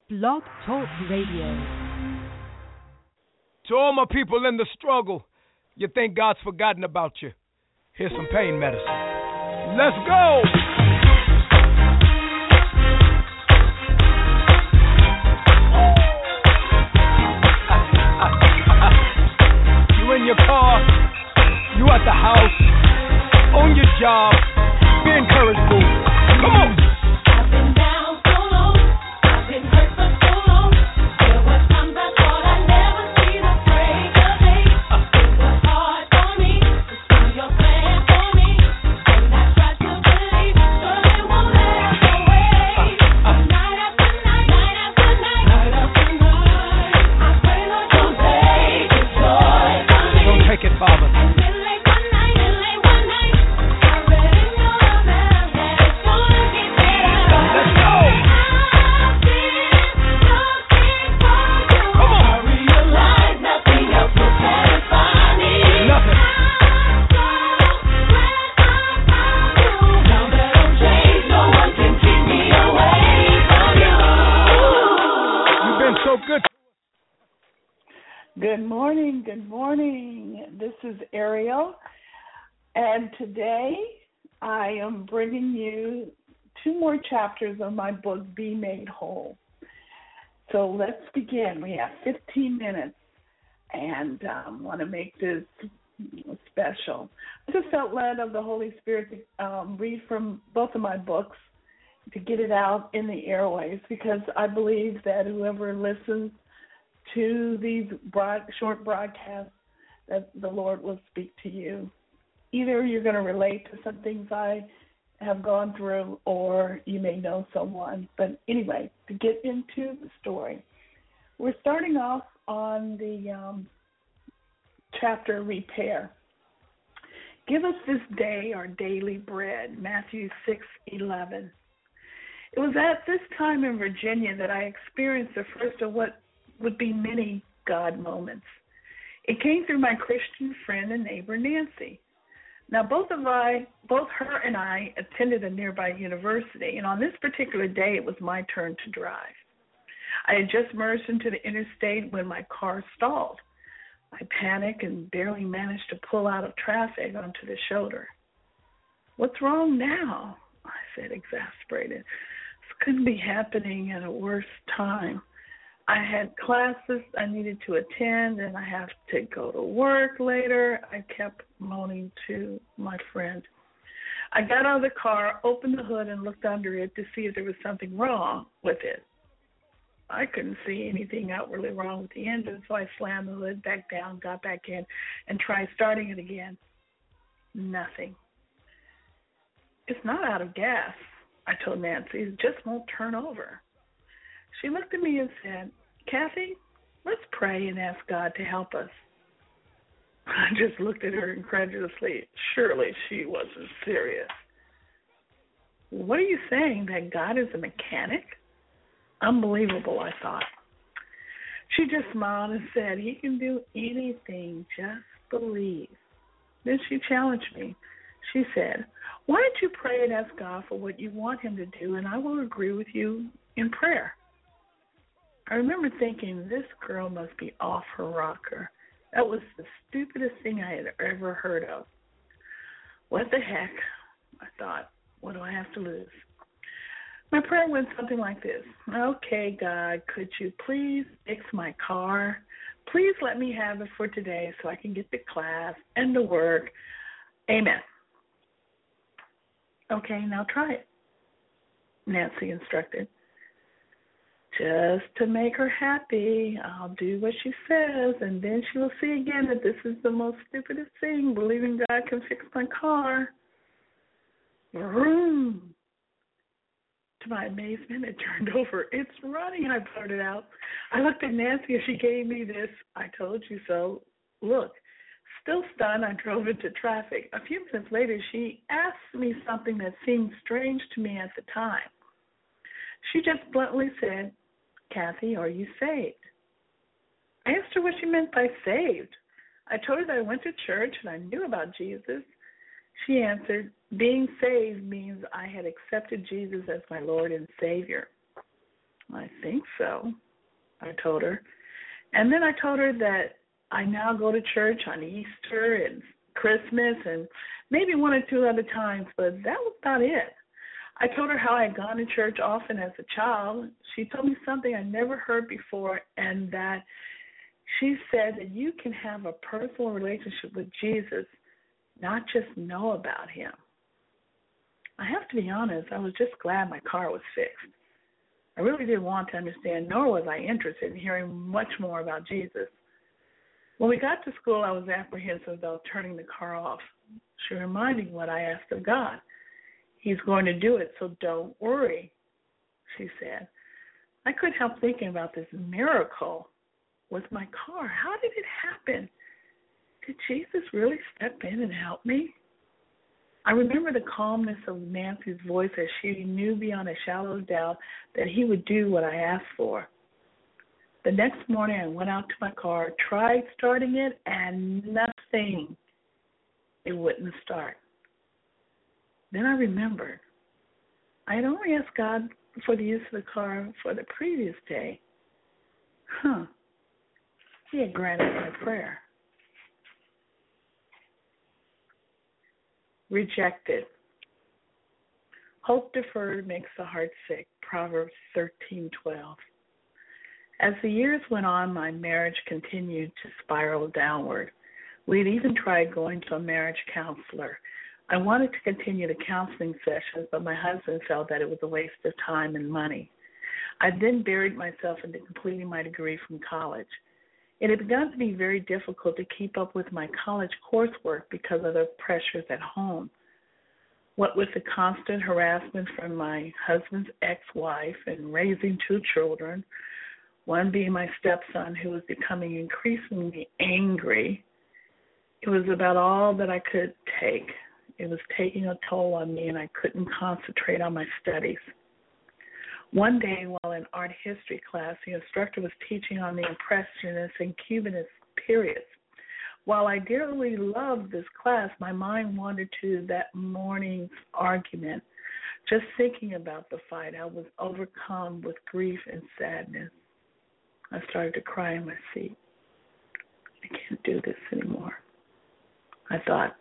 Blog Talk Radio. To all my people in the struggle, you think God's forgotten about you. Here's some pain medicine. Let's go! You in your car, you at the house, on your job, be encouraged, boo. Come on! Good morning. This is Ariel, and today I am bringing you two more chapters of my book, Be Made Whole. So let's begin. We have 15 minutes, and want to make this special. I just felt led of the Holy Spirit to read from both of my books to get it out in the airways, because I believe that whoever listens to these short broadcasts, that the Lord will speak to you. Either you're going to relate to some things I have gone through, or you may know someone. But anyway, to get into the story, we're starting off on the chapter Repair. Give us this day our daily bread, Matthew 6:11. It was at this time in Virginia that I experienced the first of what would be many God moments. It came through my Christian friend and neighbor, Nancy. Now, both her and I attended a nearby university, and on this particular day, it was my turn to drive. I had just merged into the interstate when my car stalled. I panicked and barely managed to pull out of traffic onto the shoulder. "What's wrong now?" I said, exasperated. This couldn't be happening at a worse time. I had classes I needed to attend, and I have to go to work later. I kept moaning to my friend. I got out of the car, opened the hood, and looked under it to see if there was something wrong with it. I couldn't see anything outwardly wrong with the engine, so I slammed the hood back down, got back in, and tried starting it again. Nothing. "It's not out of gas," I told Nancy. "It just won't turn over." She looked at me and said, "Kathy, let's pray and ask God to help us." I just looked at her incredulously. Surely she wasn't serious. "What are you saying, that God is a mechanic?" Unbelievable, I thought. She just smiled and said, "He can do anything, just believe." Then she challenged me. She said, "Why don't you pray and ask God for what you want him to do, and I will agree with you in prayer." I remember thinking, this girl must be off her rocker. That was the stupidest thing I had ever heard of. What the heck? I thought, what do I have to lose? My prayer went something like this. "Okay, God, could you please fix my car? Please let me have it for today so I can get to class and to work. Amen." "Okay, now try it," Nancy instructed. "Just to make her happy, I'll do what she says, and then she will see again that this is the most stupidest thing, believing God can fix my car." Vroom. To my amazement, it turned over. "It's running," I blurted out. I looked at Nancy as she gave me this "I told you so" look. Still stunned, I drove into traffic. A few minutes later, she asked me something that seemed strange to me at the time. She just bluntly said, "Kathy, are you saved?" I asked her what she meant by saved. I told her that I went to church and I knew about Jesus. She answered, being saved means I had accepted Jesus as my Lord and Savior. I think so, I told her. And then I told her that I now go to church on Easter and Christmas and maybe one or two other times, but that was about it. I told her how I had gone to church often as a child. She told me something I never heard before, and that she said that you can have a personal relationship with Jesus, not just know about him. I have to be honest, I was just glad my car was fixed. I really didn't want to understand, nor was I interested in hearing much more about Jesus. When we got to school, I was apprehensive about turning the car off. She reminded me what I asked of God. He's going to do it, so don't worry, she said. I couldn't help thinking about this miracle with my car. How did it happen? Did Jesus really step in and help me? I remember the calmness of Nancy's voice as she knew beyond a shadow of doubt that he would do what I asked for. The next morning, I went out to my car, tried starting it, and nothing. It wouldn't start. Then I remembered I had only asked God for the use of the car for the previous day. He had granted my prayer. Rejected. Hope deferred makes the heart sick. Proverbs 13:12. As the years went on, my marriage continued to spiral downward. We had even tried going to a marriage counselor. I wanted to continue the counseling sessions, but my husband felt that it was a waste of time and money. I then buried myself into completing my degree from college. It had begun to be very difficult to keep up with my college coursework because of the pressures at home. What with the constant harassment from my husband's ex-wife and raising two children, one being my stepson who was becoming increasingly angry, it was about all that I could take. It was taking a toll on me, and I couldn't concentrate on my studies. One day, while in art history class, the instructor was teaching on the Impressionist and Cubist periods. While I dearly loved this class, my mind wandered to that morning's argument. Just thinking about the fight, I was overcome with grief and sadness. I started to cry in my seat. I can't do this anymore, I thought.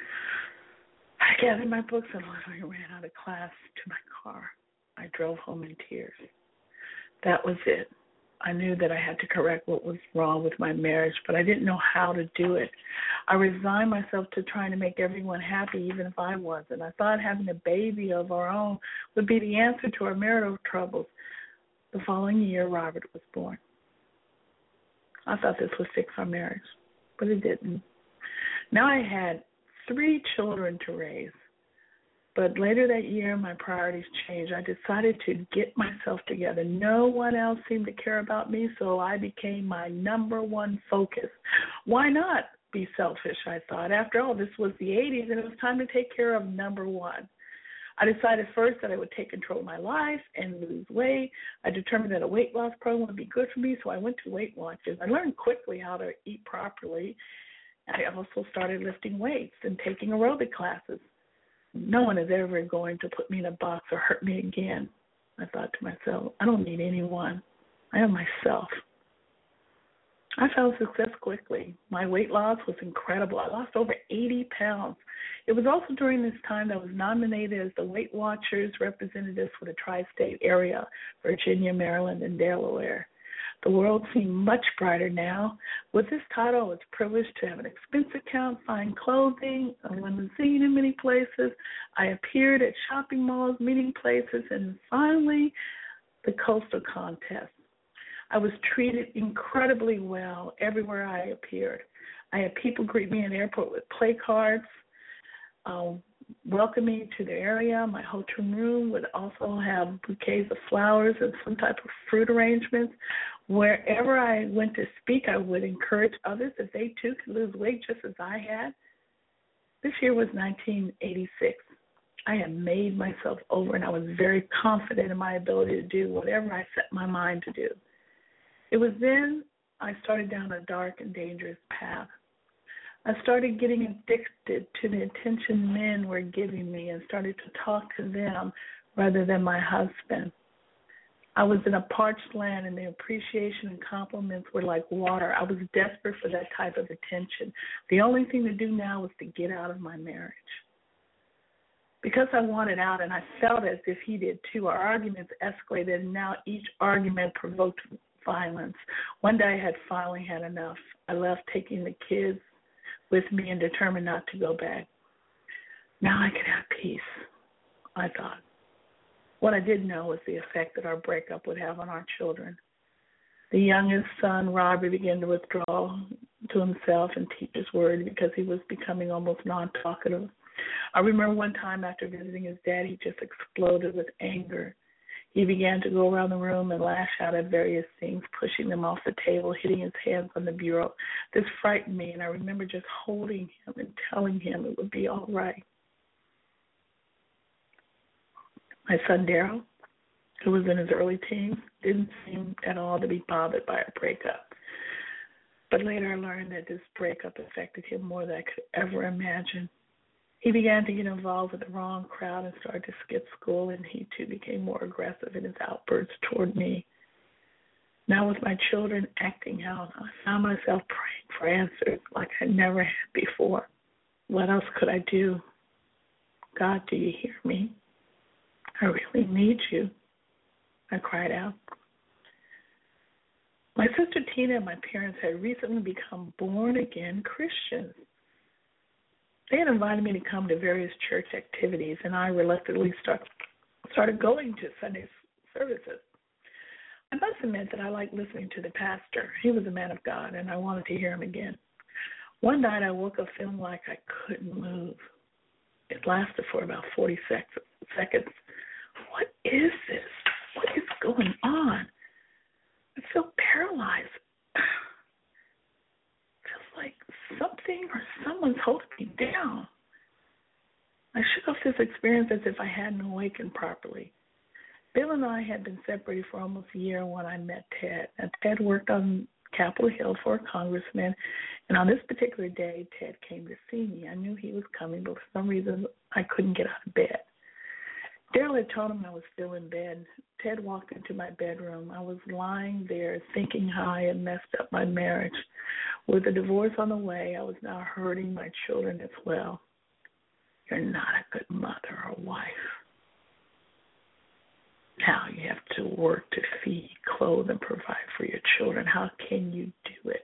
I gathered my books and literally ran out of class to my car. I drove home in tears. That was it. I knew that I had to correct what was wrong with my marriage, but I didn't know how to do it. I resigned myself to trying to make everyone happy, even if I wasn't. I thought having a baby of our own would be the answer to our marital troubles. The following year, Robert was born. I thought this would fix our marriage, but it didn't. Now I had 3 children to raise. But later that year, my priorities changed. I decided to get myself together. No one else seemed to care about me, so I became my number one focus. Why not be selfish, I thought. After all, this was the 80s, and it was time to take care of number one. I decided first that I would take control of my life and lose weight. I determined that a weight loss program would be good for me, so I went to Weight Watchers. I learned quickly how to eat properly. I also started lifting weights and taking aerobic classes. No one is ever going to put me in a box or hurt me again. I thought to myself, I don't need anyone. I am myself. I found success quickly. My weight loss was incredible. I lost over 80 pounds. It was also during this time that I was nominated as the Weight Watchers representative for the tri-state area, Virginia, Maryland, and Delaware. The world seemed much brighter now. With this title, I was privileged to have an expense account, fine clothing, a limousine in many places. I appeared at shopping malls, meeting places, and finally, the Coastal Contest. I was treated incredibly well everywhere I appeared. I had people greet me in the airport with play cards, welcome me to the area. My hotel room would also have bouquets of flowers and some type of fruit arrangements. Wherever I went to speak, I would encourage others if they too could lose weight just as I had. This year was 1986. I had made myself over, and I was very confident in my ability to do whatever I set my mind to do. It was then I started down a dark and dangerous path. I started getting addicted to the attention men were giving me and started to talk to them rather than my husband. I was in a parched land, and the appreciation and compliments were like water. I was desperate for that type of attention. The only thing to do now was to get out of my marriage. Because I wanted out, and I felt as if he did too, our arguments escalated, and now each argument provoked violence. One day I had finally had enough. I left, taking the kids with me, and determined not to go back. Now I could have peace, I thought. What I didn't know was the effect that our breakup would have on our children. The youngest son, Robbie, began to withdraw to himself and teach his word because he was becoming almost non-talkative. I remember one time after visiting his dad, he just exploded with anger. He began to go around the room and lash out at various things, pushing them off the table, hitting his hands on the bureau. This frightened me, and I remember just holding him and telling him it would be all right. My son, Daryl, who was in his early teens, didn't seem at all to be bothered by our breakup. But later I learned that this breakup affected him more than I could ever imagine. He began to get involved with the wrong crowd and started to skip school, and he too became more aggressive in his outbursts toward me. Now with my children acting out, I found myself praying for answers like I never had before. What else could I do? God, do you hear me? I really need you, I cried out. My sister Tina and my parents had recently become born-again Christians. They had invited me to come to various church activities, and I reluctantly started going to Sunday services. I must admit that I liked listening to the pastor. He was a man of God, and I wanted to hear him again. One night I woke up feeling like I couldn't move. It lasted for about 40 seconds. What is this? What is going on? I feel paralyzed. It feels like something or someone's holding me down. I shook off this experience as if I hadn't awakened properly. Bill and I had been separated for almost a year when I met Ted. And Ted worked on Capitol Hill for a congressman, and on this particular day, Ted came to see me. I knew he was coming, but for some reason, I couldn't get out of bed. Daryl had told him I was still in bed. Ted walked into my bedroom. I was lying there thinking how I had messed up my marriage. With a divorce on the way, I was now hurting my children as well. You're not a good mother or wife. Now you have to work to feed, clothe, and provide for your children. How can you do it?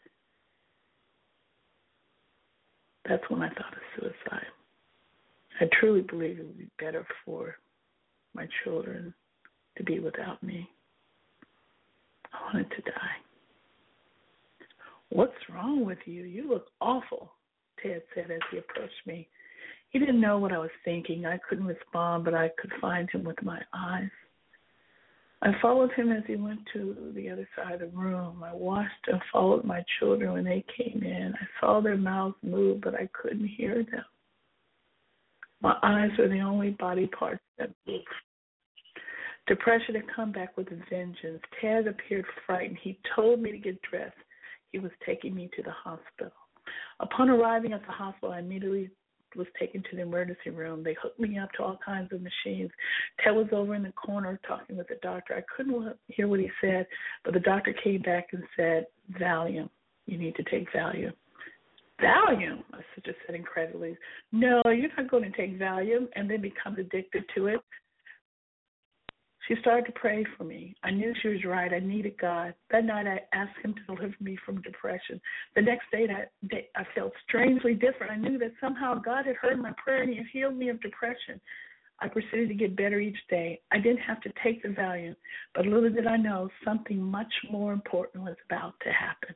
That's when I thought of suicide. I truly believe it would be better for my children to be without me. I wanted to die. What's wrong with you? You look awful, Ted said as he approached me. He didn't know what I was thinking. I couldn't respond, but I could find him with my eyes. I followed him as he went to the other side of the room. I watched and followed my children when they came in. I saw their mouths move, but I couldn't hear them. My eyes were the only body parts that moved. Depression had come back with a vengeance. Ted appeared frightened. He told me to get dressed. He was taking me to the hospital. Upon arriving at the hospital, I immediately was taken to the emergency room. They hooked me up to all kinds of machines. Ted was over in the corner talking with the doctor. I couldn't hear what he said, but the doctor came back and said, Valium. You need to take Valium. Valium, my sister said incredulously. No, you're not going to take Valium and then become addicted to it. She started to pray for me. I knew she was right. I needed God. That night I asked him to deliver me from depression. The next day I felt strangely different. I knew that somehow God had heard my prayer and he had healed me of depression. I proceeded to get better each day. I didn't have to take the Valium, but little did I know something much more important was about to happen.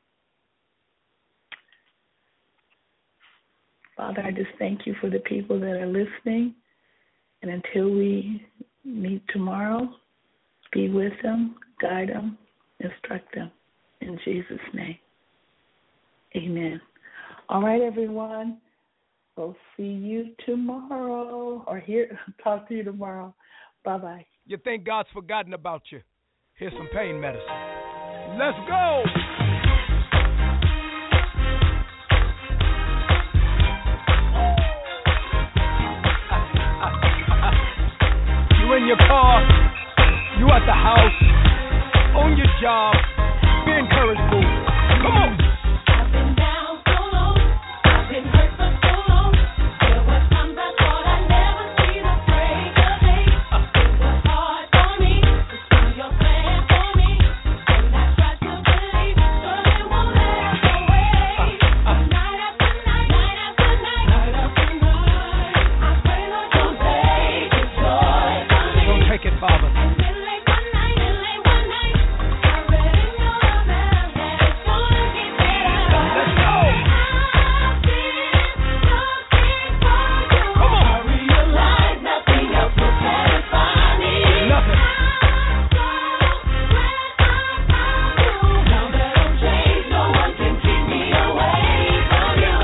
Father, I just thank you for the people that are listening. And until we meet tomorrow, be with them, guide them, instruct them. In Jesus' name, amen. All right, everyone. We'll see you tomorrow or talk to you tomorrow. Bye-bye. You think God's forgotten about you? Here's some pain medicine. Let's go. You in your car, you You at the house, on your job, be encouraged, boo. Come on. I've been down so long, I've been hurt for so long. There were times I thought I'd never see the break of day. It was hard for me to see your plan for me, and I tried to believe, so they won't let go away. Night after night, night after night, night after night, I pray Lord don't take the joy from me. Don't take it, Father. And then late one night, I read in your mail that it's gonna get better. Let's go. I've been looking for you. Come on. I realize nothing else will satisfy me. Nothing. I'm so glad I found you. Now that I'm changed, no one can keep me away from you.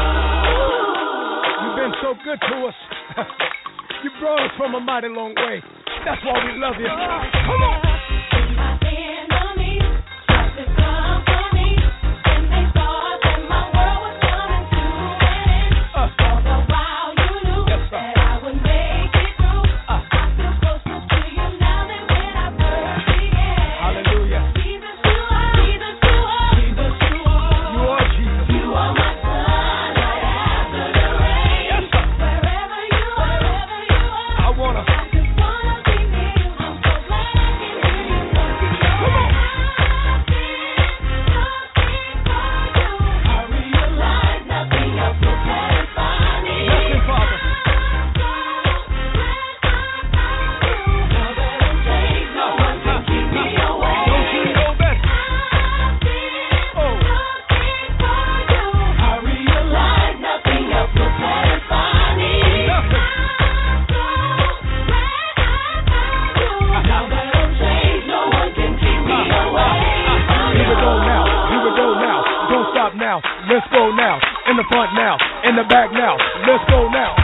You've been so good to us. You brought us from a mighty long way. That's why we love you. Come on. My enemies tried to come for me, and they thought that my world was coming to an end. All the while you knew Yes, sir. that I would make it through. I feel closer to you now than when I first began. Hallelujah. Jesus, you are. Jesus, you are. Jesus, you are. You are Jesus. You are my sun right after the rain. Yes, sir. Wherever you are, I wanna. I just wanna be near you. I'm so glad I can hear you. Come on. I've been looking for you. I realize nothing else will satisfy me. Nothing, Father. I'm so glad I found you. Now that I'm changed, no one can keep me away. Don't you know that? I've been Oh. looking for you. I realize nothing else will satisfy me. Nothing. I'm so glad I found you. Now that I'm changed, no one can keep me away from Here we you. go now. Here we go now. Don't stop now. Let's go now. In the front now. In the back now. Let's go now.